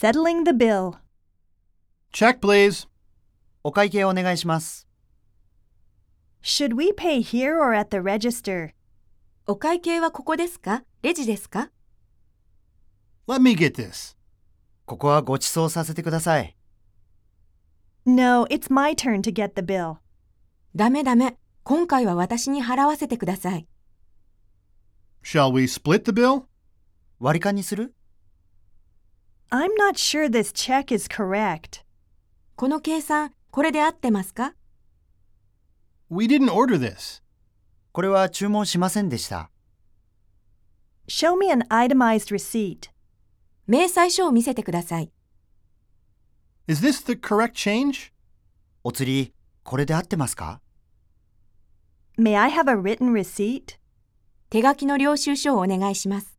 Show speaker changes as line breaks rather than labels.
settling the bill.
Check, please.
お会計お願いします。
Should we pay here or at the register?
お会計はここですか？レジですか？
Let me get this.
ここはご馳走させてください。
No, it's my turn to get the bill.
ダメ。今回は私に払わせてください。
Shall we split the bill?
割り勘にする？
I'm not sure this check is correct.
この計算、これで合ってますか？
We didn't order this.
これは注文しませんでした。
Show me an itemized receipt.
明細書を見せてください。
Is this the correct change?
お釣り、これで合ってますか？
May I have a written receipt?
手書きの領収書をお願いします。